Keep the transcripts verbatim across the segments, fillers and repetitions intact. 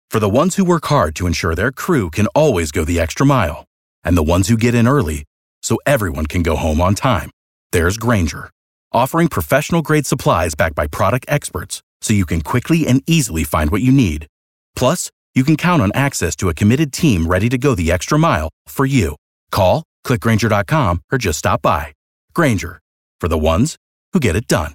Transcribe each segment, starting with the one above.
For the ones who work hard to ensure their crew can always go the extra mile, and the ones who get in early so everyone can go home on time, there's Grainger, offering professional-grade supplies backed by product experts so you can quickly and easily find what you need. Plus, you can count on access to a committed team ready to go the extra mile for you. Call, click Grainger dot com, or just stop by. Grainger, for the ones who get it done.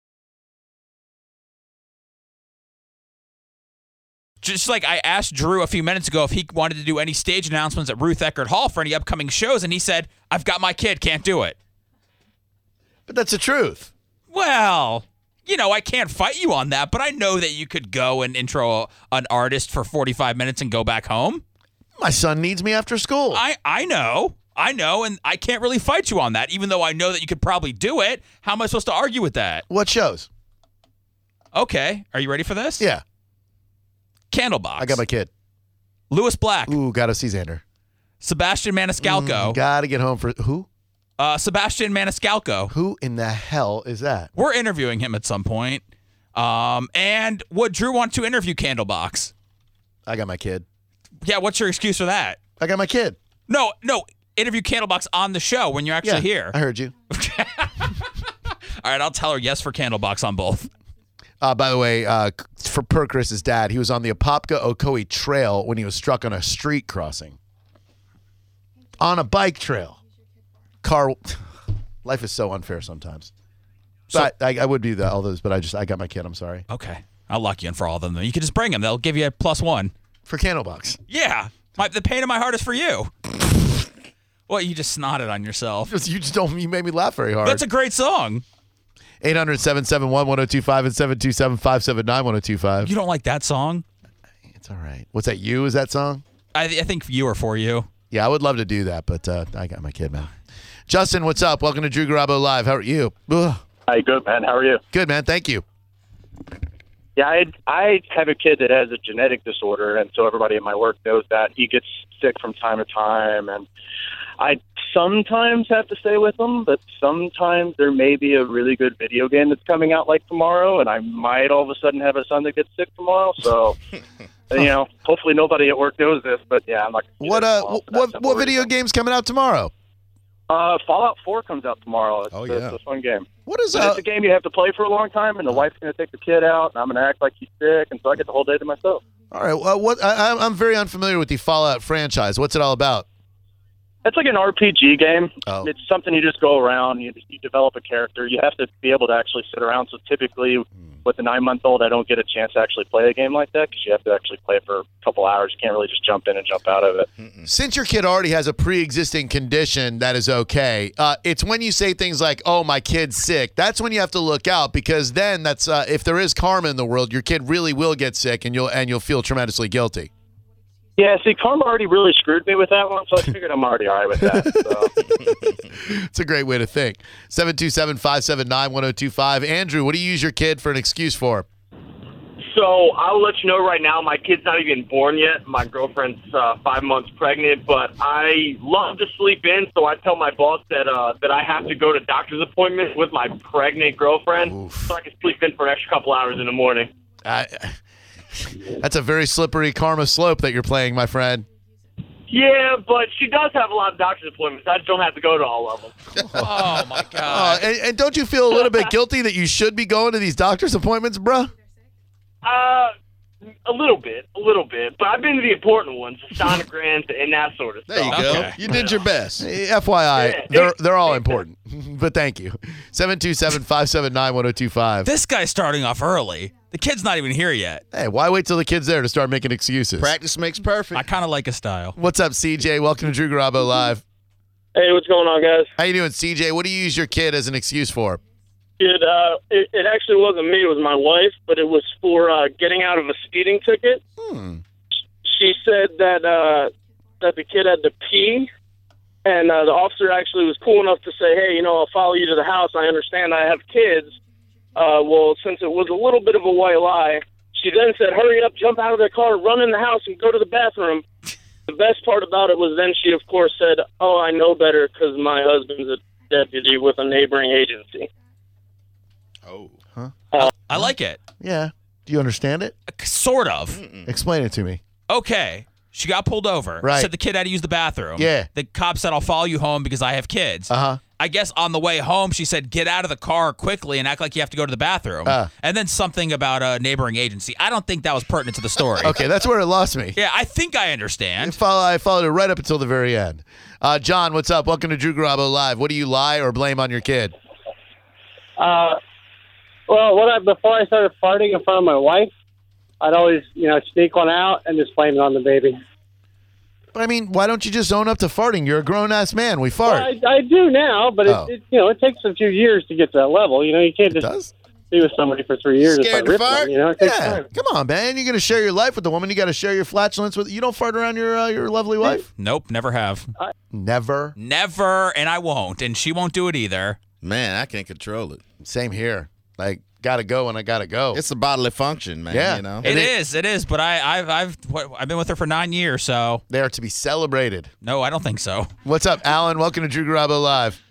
Just like I asked Drew a few minutes ago if he wanted to do any stage announcements at Ruth Eckerd Hall for any upcoming shows, and he said, I've got my kid, can't do it. But that's the truth. Well, you know, I can't fight you on that, but I know that you could go and intro an artist for forty-five minutes and go back home. My son needs me after school. I, I know. I know, and I can't really fight you on that, even though I know that you could probably do it. How am I supposed to argue with that? What shows? Okay. Are you ready for this? Yeah. Candlebox. I got my kid. Lewis Black. Ooh, gotta see Xander. Sebastian Maniscalco. Mm, gotta get home for who? Uh, Sebastian Maniscalco. Who in the hell is that? We're interviewing him at some point. Um, and would Drew want to interview Candlebox? I got my kid. Yeah, what's your excuse for that? I got my kid. No, no, interview Candlebox on the show when you're actually Yeah, here. I heard you. All right, I'll tell her yes for Candlebox on both. Uh, by the way, uh, for per Chris's dad, he was on the Apopka Ocoee Trail when he was struck on a street crossing. On a bike trail. Car. Life is so unfair sometimes. So, but I, I would do that, all those, but I just I got my kid. I'm sorry. Okay, I'll lock you in for all of them. You can just bring them. They'll give you a plus one. For Candlebox. Yeah, my, the pain in my heart is for you. Well, you just snotted on yourself. Just, you just don't. You made me laugh very hard. That's a great song. eight hundred, seven seven one, one oh two five and seven two seven, five seven nine, one oh two five. You don't like that song? It's all right. What's that? You? Is that song? I, I think you or for you. Yeah, I would love to do that, but uh, I got my kid, man. Justin, what's up? Welcome to Drew Garabo Live. How are you? Ugh. Hi, good, man. How are you? Good, man. Thank you. Yeah, I I have a kid that has a genetic disorder, and so everybody at my work knows that. He gets sick from time to time, and I sometimes have to stay with him, but sometimes there may be a really good video game that's coming out like tomorrow, and I might all of a sudden have a son that gets sick tomorrow. So, you know, hopefully nobody at work knows this, but yeah, I'm not. What uh, what what, what video game's coming out tomorrow? Uh, Fallout four comes out tomorrow. It's, Oh, it's yeah. a fun game. What is But uh? it's a game you have to play for a long time, and the wife's going to take the kid out, and I'm going to act like he's sick, and so I get the whole day to myself. All right. Well, what I, I'm- I'm very unfamiliar with the Fallout franchise. What's it all about? It's like an R P G game. Oh. It's something you just go around, you, you develop a character. You have to be able to actually sit around. So typically, with a nine-month-old, I don't get a chance to actually play a game like that because you have to actually play it for a couple hours. You can't really just jump in and jump out of it. Since your kid already has a pre-existing condition that is okay, uh, it's when you say things like, "Oh, my kid's sick," that's when you have to look out because then that's uh, if there is karma in the world, your kid really will get sick and you'll and you'll feel tremendously guilty. Yeah, see, karma already really screwed me with that one, so I figured I'm already all right with that. So. It's a great way to think. seven two seven, five seven nine, one oh two five. Andrew, what do you use your kid for an excuse for? So I'll let you know right now, my kid's not even born yet. My girlfriend's uh, five months pregnant, but I love to sleep in, so I tell my boss that uh, that I have to go to doctor's appointments with my pregnant girlfriend Oof. so I can sleep in for an extra couple hours in the morning. I, that's a very slippery karma slope that you're playing, my friend. Yeah, but she does have a lot of doctor's appointments. I just don't have to go to all of them. Oh, my Uh, God. and, and don't you feel a little bit guilty that you should be going to these doctor's appointments, bruh? Uh, a little bit, a little bit. But I've been to the important ones, the sonograms and that sort of There you stuff. go. Okay. You did your best. Eh, F Y I, Yeah. they're they're all important, but thank you. seven two seven, five seven nine, one oh two five. This guy's starting off early. The kid's not even here yet. Hey, why wait till the kid's there to start making excuses? Practice makes perfect. I kind of like his style. What's up, C J? Welcome to Drew Garabo Live. Hey, what's going on, guys? How you doing, C J? What do you use your kid as an excuse for? It, uh, it, it actually wasn't me. It was my wife, but it was for uh, getting out of a speeding ticket. Hmm. She said that uh, that the kid had to pee, and uh, the officer actually was cool enough to say, hey, you know, I'll follow you to the house. I understand I have kids. Uh, well, since it was a little bit of a white lie, she then said, hurry up, jump out of the car, run in the house, and go to the bathroom. The best part about it was then she, of course, said, oh, I know better because my husband's a deputy with a neighboring agency. Oh. I like it. Yeah. Do you understand it? Sort of. Mm-mm. Explain it to me. Okay. She got pulled over. Right. Said the kid had to use the bathroom. Yeah. The cop said, I'll follow you home because I have kids. Uh-huh. I guess on the way home, she said, get out of the car quickly and act like you have to go to the bathroom. Uh. And then something about a neighboring agency. I don't think that was pertinent to the story. Okay, that's where it lost me. Yeah, I think I I, understand. follow, I followed it right up until the very end. Uh, John, what's up? Welcome to Drew Garabo Live. What do you lie or blame on your kid? Uh, well, what I, before I started farting in front of my wife, I'd always, you know, sneak one out and just blame it on the baby. But I mean, why don't you just own up to farting? You're a grown-ass man. We fart. Well, I, I do now, but Oh. it, it, you know, it takes a few years to get to that level. You know, you can't It just does? be with somebody for three years Scared if to I rip fart? them. You know, it takes Yeah. time. Come on, man. You're going to share your life with the woman. You got to share your flatulence with. You don't fart around your uh, your lovely wife? Nope, never have. Never. Never, and I won't, and she won't do it either. Man, I can't control it. Same here. Like, got to go when I got to go. It's a bodily function, man. Yeah. You know? It And it- is, it is, but I, I've, I've, what, I've been with her for nine years, so They are to be celebrated. no, I don't think so. What's up, Alan? Welcome to Drew Garabo Live.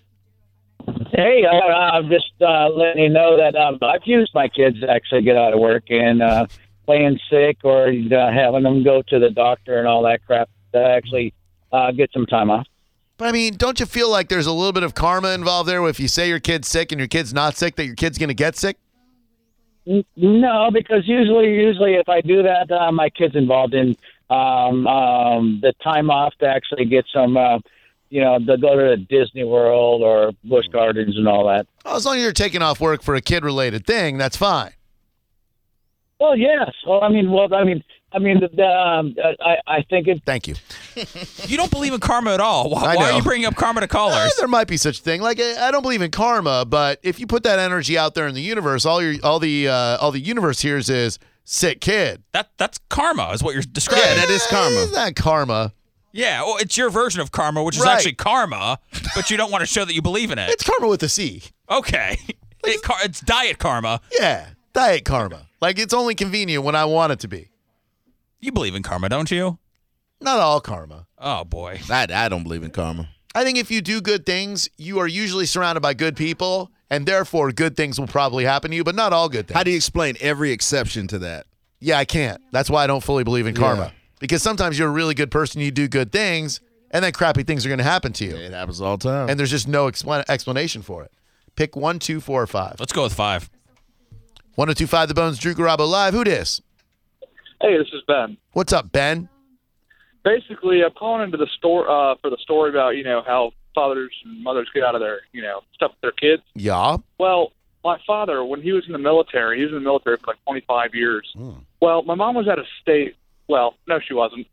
Hey, uh, I'm just uh, letting you know that um, I've used my kids to actually get out of work and uh, playing sick or uh, having them go to the doctor and all that crap to actually uh, get some time off. But I mean, don't you feel like there's a little bit of karma involved there? If you say your kid's sick and your kid's not sick, that your kid's going to get sick? N- No, because usually, usually if I do that, uh, my kid's involved in um, um, the time off to actually get some, uh, you know, to go to Disney World or Busch Gardens and all that. Well, as long as you're taking off work for a kid-related thing, that's fine. Well, yes. Well, I mean, well, I mean, I mean, the, the, um, I, I think it. Thank you. You don't believe in karma at all. Why, I why are know. you bringing up karma to Eh, callers? there might be such a thing. Like I I don't believe in karma, but if you put that energy out there in the universe, all your all the uh, all the universe hears is sick kid. That that's karma, is what you're describing. Yeah, that is karma. It's not karma. Yeah, well, it's your version of karma, which is Right. actually karma, but you don't want to show that you believe in it. It's karma with a C. Okay, it, car- it's diet karma. Yeah, diet karma. Like it's only convenient when I want it to be. You believe in karma, don't you? Not all karma. Oh boy. I, I don't believe in karma. I think if you do good things, you are usually surrounded by good people, and therefore good things will probably happen to you, but not all good things. How do you explain every exception to that? Yeah, I can't. That's why I don't fully believe in karma. Yeah. Because sometimes you're a really good person, you do good things, and then crappy things are going to happen to you. It happens all the time. And there's just no explan- explanation for it. Pick one, two, four, or five. Let's go with five. one oh two five The Bones, Drew Garabo Live. Who dis? Hey, this is Ben. What's up, Ben? Basically, I'm calling into the store uh, for the story about you know how fathers and mothers get out of their you know stuff with their kids. Yeah. Well, my father, when he was in the military, he was in the military for like twenty-five years. Well, my mom was at a state. Well, no, she wasn't.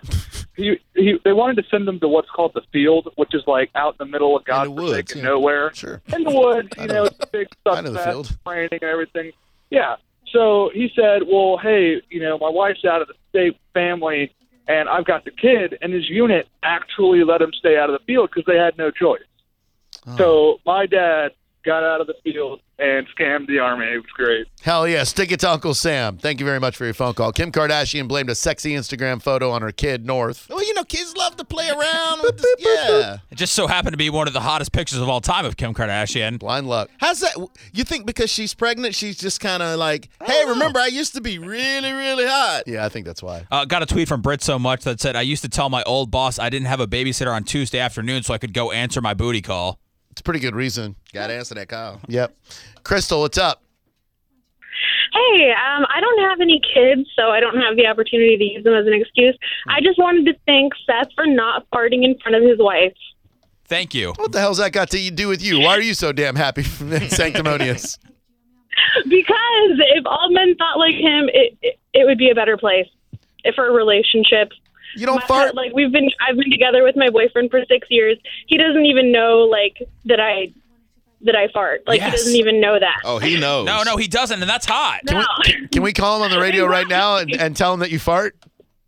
he, he, they wanted to send him to what's called the field, which is like out in the middle of In the woods, godforsaken yeah. nowhere. Sure. In the woods, I you know. know, it's a big I know the stuff field. training and everything. Yeah. So he said, well, hey, you know, my wife's out of the state family, and I've got the kid, and his unit actually let him stay out of the field because they had no choice. Oh. So my dad got out of the field and scammed the Army. It was great. Hell yeah. Stick it to Uncle Sam. Thank you very much for your phone call. Kim Kardashian blamed a sexy Instagram photo on her kid, North. Well, you know, kids love to play around with this. Yeah. It just so happened to be one of the hottest pictures of all time of Kim Kardashian. Blind luck. How's that? You think because she's pregnant, she's just kind of like, hey, remember, I used to be really, really hot. Yeah, I think that's why. Uh, got a tweet from Brit so much that said, I used to tell my old boss I didn't have a babysitter on Tuesday afternoon so I could go answer my booty call. It's a pretty good reason. Got to answer that call. Yep. Crystal, what's up? Hey, um, I don't have any kids, so I don't have the opportunity to use them as an excuse. I just wanted to thank Seth for not farting in front of his wife. Thank you. What the hell's that got to do with you? Why are you so damn happy and sanctimonious? Because if all men thought like him, it, it, it would be a better place for a relationship. You don't My- fart? Like we've been, I've been together with my boyfriend for six years. He doesn't even know like that I that I fart. Like Yes. he doesn't even know that. Oh, he knows. No, no, he doesn't, and that's hot. No, Can we call him on the radio right now and, and tell him that you fart?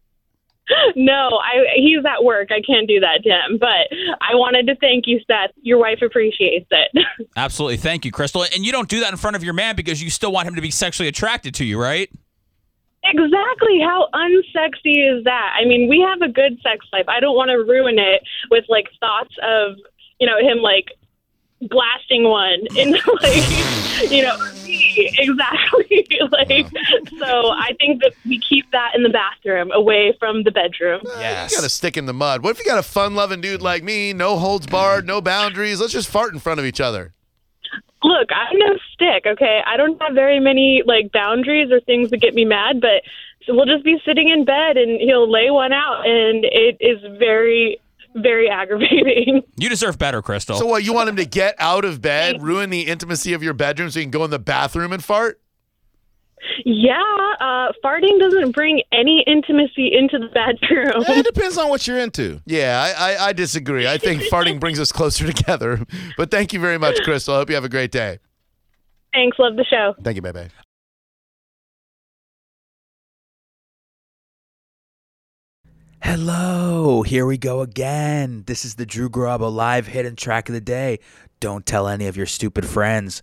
no, I he's at work. I can't do that to him. But I wanted to thank you, Seth. Your wife appreciates it. Absolutely. Thank you, Crystal. And you don't do that in front of your man because you still want him to be sexually attracted to you, right? Exactly. How unsexy is that? I mean, we have a good sex life. I don't want to ruin it with like thoughts of, you know, him like blasting one in like, you know, exactly. like, so I think that we keep that in the bathroom away from the bedroom. Yes. You got to stick in the mud. What if you got a fun-loving dude like me, no holds barred, no boundaries? Let's just fart in front of each other. Look, I'm no stick, okay? I don't have very many, like, boundaries or things that get me mad, but so we'll just be sitting in bed and he'll lay one out, and it is very, very aggravating. You deserve better, Crystal. So what, you want him to get out of bed, ruin the intimacy of your bedroom so you can go in the bathroom and fart? Yeah, uh, farting doesn't bring any intimacy into the bedroom. It depends on what you're into. Yeah, I, I, I disagree. I think farting brings us closer together. But thank you very much, Crystal. I hope you have a great day. Thanks, love the show. Thank you, baby. Hello, here we go again. This is the Drew Garabo live hidden track of the day. Don't tell any of your stupid friends.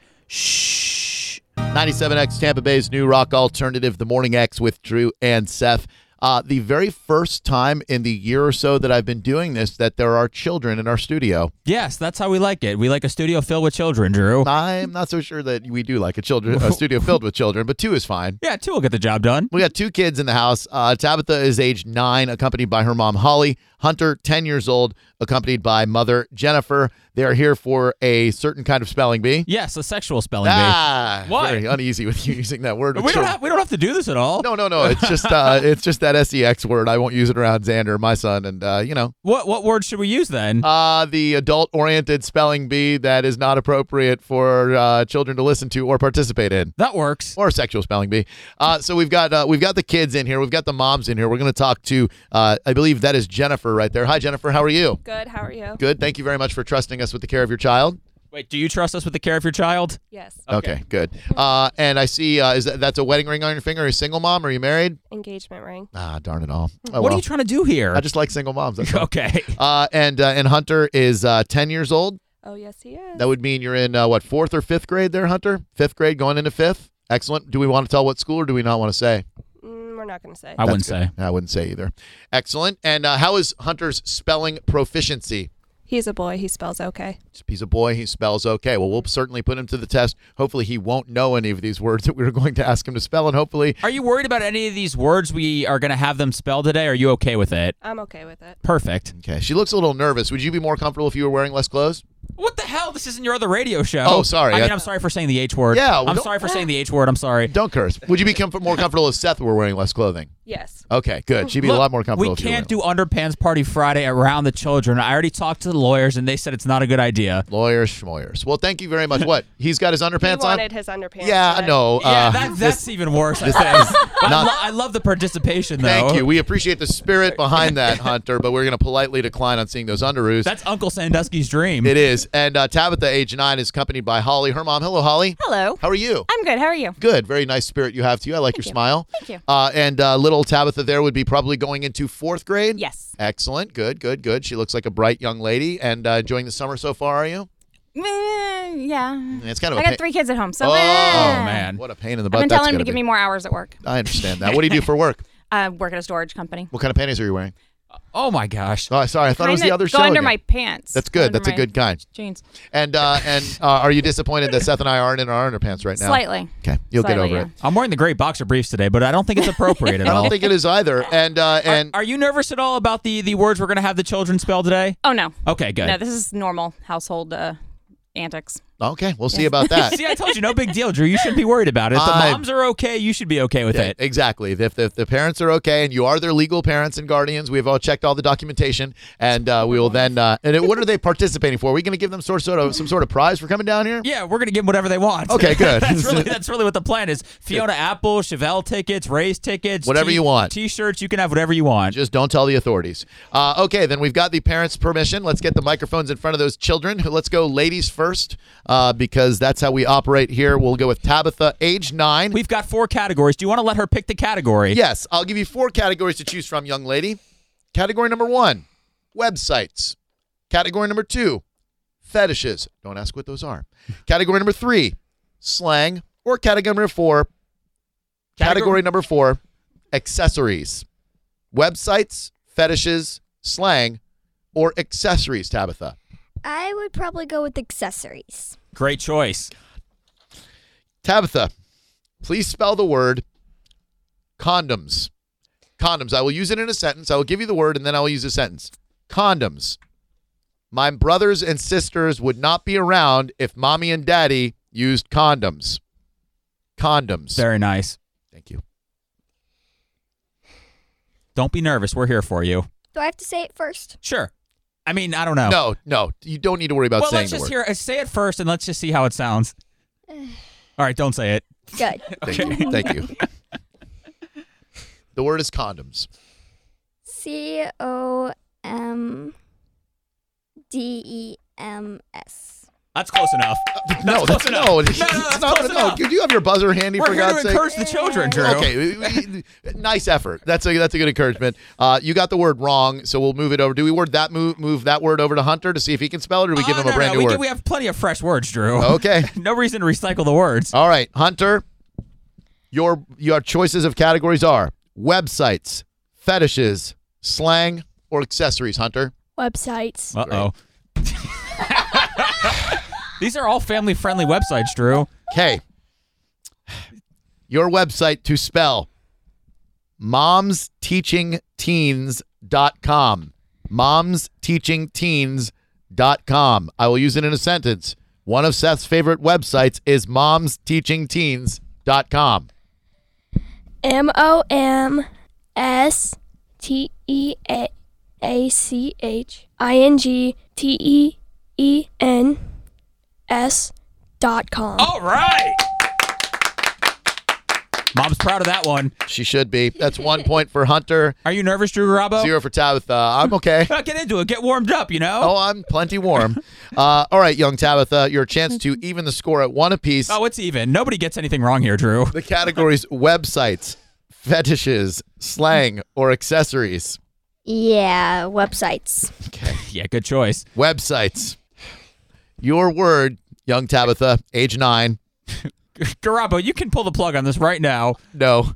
Shh. ninety-seven X Tampa Bay's new rock alternative, The Morning X with Drew and Seth. Uh, the very first time in the year or so that I've been doing this that there are children in our studio. Yes, that's how we like it. We like a studio filled with children, Drew. I'm not so sure that we do like a children a studio filled with children, but two is fine. Yeah, two will get the job done. We got two kids in the house. Uh, Tabitha is age nine, accompanied by her mom, Holly. Hunter, ten years old, accompanied by mother, Jennifer. They are here for a certain kind of spelling bee. Yes, a sexual spelling ah, bee. What? Very uneasy with you using that word. We don't, have, we don't have to do this at all. No, no, no. It's just uh, it's just that S E X word. I won't use it around Xander, my son, and, uh, you know. What what word should we use then? Uh, the adult-oriented spelling bee that is not appropriate for uh, children to listen to or participate in. That works. Or a sexual spelling bee. Uh, so we've got uh, we've got the kids in here. We've got the moms in here. We're going to talk to, uh, I believe that is Jennifer right there. Hi, Jennifer. How are you? Good. How are you? Good. Thank you very much for trusting us with the care of your child. Wait, do you trust us with the care of your child? Yes. Okay, Okay. good. Uh, and I see, uh, is that that's a wedding ring on your finger? Are you a single mom? Are you married? Engagement ring. Ah, darn it all. Oh, what well. are you trying to do here? I just like single moms. That's all. Okay. Uh, and uh, and Hunter is uh, ten years old. Oh, yes, he is. That would mean you're in uh, what, fourth or fifth grade there, Hunter? Fifth grade going into fifth. Excellent. Do we want to tell what school or do we not want to say? Mm, we're not going to say. I wouldn't That's say. good. I wouldn't say either. Excellent. And uh, how is Hunter's spelling proficiency? He's a boy. He spells okay. He's a boy. He spells okay. Well, we'll certainly put him to the test. Hopefully he won't know any of these words that we were going to ask him to spell, and hopefully... Are you worried about any of these words we are going to have them spell today? Are you okay with it? I'm okay with it. Perfect. Okay. She looks a little nervous. Would you be more comfortable if you were wearing less clothes? What the hell? This isn't your other radio show. Oh, sorry. I mean, I- I'm sorry for saying the H word. Yeah, well, I'm don't- sorry for saying the H word. I'm sorry. Don't curse. Would you be comf- more comfortable if Seth were wearing less clothing? Yes. Okay, good. She'd be Look, a lot more comfortable we if you were can't do Underpants Party Friday around the children. I already talked to the lawyers, and they said it's not a good idea. Lawyers, schmoyers. Well, thank you very much. What? He's got his underpants he on? wanted his underpants. Yeah, I today. know. Yeah, Uh, that, that's even worse. I this think. is I, not- lo- I love the participation, though. Thank you. We appreciate the spirit behind that, Hunter, but we're going to politely decline on seeing those underoos. That's Uncle Sandusky's dream. It is. And uh, Tabitha, age nine, is accompanied by Holly, her mom. Hello, Holly. Hello. How are you? I'm good. How are you? Good. Very nice spirit you have to you. I like Thank your you. smile. Thank you. Uh, and uh, little Tabitha there would be probably going into fourth grade? Yes. Excellent. Good, good, good. She looks like a bright young lady. And uh, enjoying the summer so far, are you? Eh, yeah. It's kind of I a got pain- three kids at home, so Oh, eh. man. What a pain in the I've butt been that's telling him gonna to give be. me more hours at work. I understand that. What do you do for work? I work at a storage company. What kind of panties are you wearing? Oh, my gosh. Oh, sorry. I thought it was the Kinda other go show. under again. my pants. That's good. Under That's a my good kind. Jeans. And uh, and uh, are you disappointed that Seth and I aren't in our underpants right now? Slightly. Okay, you'll get Slightly, over yeah. it. I'm wearing the great boxer briefs today, but I don't think it's appropriate at I all. don't think it is either. And uh, and Are you nervous at all about the, the words we're going to have the children spell today? Oh, no. Okay, good. No, this is normal household uh, antics. okay, we'll see about that. See, I told you, no big deal, Drew. You shouldn't be worried about it. If the I- moms are okay, you should be okay with Yeah, it. exactly. If, if the parents are okay and you are their legal parents and guardians, we've all checked all the documentation, and uh, we will then. Uh, and it, what are they participating for? Are we going to give them sort sort of some sort of prize for coming down here? Yeah, we're going to give them whatever they want. Okay, good. that's, really, that's really what the plan is. Fiona Apple, Chevelle tickets, Ray's tickets. Whatever you want. T-shirts, you can have whatever you want. Just don't tell the authorities. Uh, okay, then we've got the parents' permission. Let's get the microphones in front of those children. Let's go ladies first, uh, because that's how we operate here. We'll go with Tabitha, age nine. We've got four categories. Do you want to let her pick the category? Yes, I'll give you four categories to choose from, young lady. Category number one, websites. Category number two, fetishes. Don't ask what those are. Category number three, slang. Or category number four, category, Category- number four, accessories. Websites, fetishes, slang, or accessories, Tabitha. I would probably go with accessories. Great choice. Tabitha, please spell the word condoms. Condoms. I will use it in a sentence. I will give you the word, and then I will use a sentence. Condoms. My brothers and sisters would not be around if mommy and daddy used condoms. Condoms. Very nice. Thank you. Don't be nervous. We're here for you. Do I have to say it first? Sure. I mean, I don't know. No, no. You don't need to worry about well, saying let's the just word. hear say it first, and let's just see how it sounds. All right, don't say it. Good. Thank you. Thank you. The word is condoms. C O M D E M S. That's close enough. That's no, close that's enough. no. No, no, that's no, close no. enough. Do you have your buzzer handy? We're for here God's to sake? encourage the children, Drew. Okay, we- we- nice effort. That's a that's a good encouragement. Uh, you got the word wrong, so we'll move it over. Do we word that move move that word over to Hunter to see if he can spell it, or do we give Oh, him no, a brand no, new we, word? do- we have plenty of fresh words, Drew. Okay. No reason to recycle the words. All right, Hunter. Your your choices of categories are websites, fetishes, slang, or accessories. Hunter. Websites. Uh-oh. These are all family-friendly websites, Drew. Okay. Your website to spell moms teaching teens dot com. moms teaching teens dot com. I will use it in a sentence. One of Seth's favorite websites is moms teaching teens dot com. M O M S T E A C H I N G T E E N S dot com. All right. Mom's proud of that one. She should be. That's one point for Hunter. Are you nervous, Drew Garabo? Zero for Tabitha. I'm okay. Get into it. Get warmed up, you know? Oh, I'm plenty warm. Uh, all right, young Tabitha, your chance to even the score at one apiece. Oh, it's even. Nobody gets anything wrong here, Drew. The categories websites, fetishes, slang, or accessories. Yeah, websites. Okay. Yeah, good choice. Websites. Your word, young Tabitha, age nine. Garabo, you can pull the plug on this right now. No.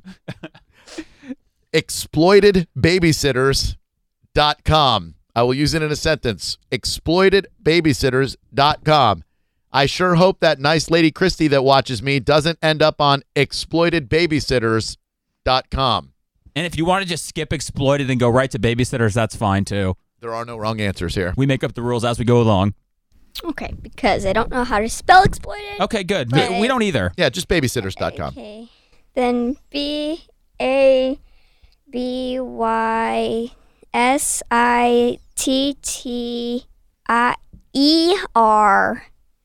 exploited babysitters dot com. I will use it in a sentence. exploited babysitters dot com. I sure hope that nice lady Christy that watches me doesn't end up on exploited babysitters dot com. And if you want to just skip exploited and go right to babysitters, that's fine too. There are no wrong answers here. We make up the rules as we go along. Okay, because I don't know how to spell exploited. Okay, good. But- We, we don't either. Yeah, just babysitters dot com. Okay. Then B A B Y S I T T I E R.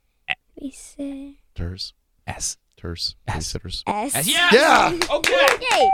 Ters. S. Ters. S. Babysitters. S. Yes! Yeah. Okay. Yay.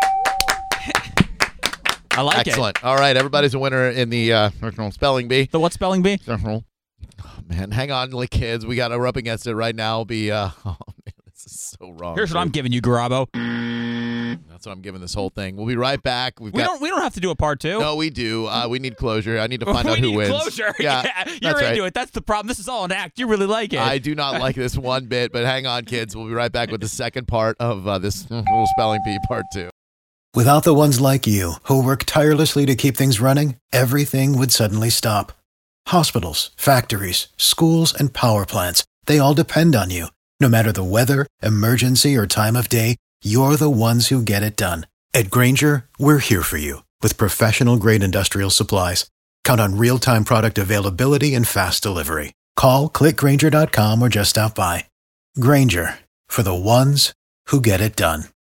I like Excellent. it. All right, everybody's a winner in the uh, spelling bee. The what spelling bee? Oh, man, hang on, like kids. We got to up against it right now. Be uh, oh man, this is so wrong. Here's what I'm dude. giving you, Garabo. That's what I'm giving this whole thing. We'll be right back. We've We got. don't. We don't have to do a part two. No, we do. Uh, we need closure. I need to find we out who need wins. closure. Yeah, You're that's into right. it. That's the problem. This is all an act. You really like it. I do not like this one bit, but hang on, kids. We'll be right back with the second part of uh, this little spelling bee part two. Without the ones like you, who work tirelessly to keep things running, everything would suddenly stop. Hospitals, factories, schools, and power plants, they all depend on you. No matter the weather, emergency, or time of day, you're the ones who get it done. At Grainger, we're here for you with professional-grade industrial supplies. Count on real-time product availability and fast delivery. Call, click Grainger dot com, or just stop by. Grainger, for the ones who get it done.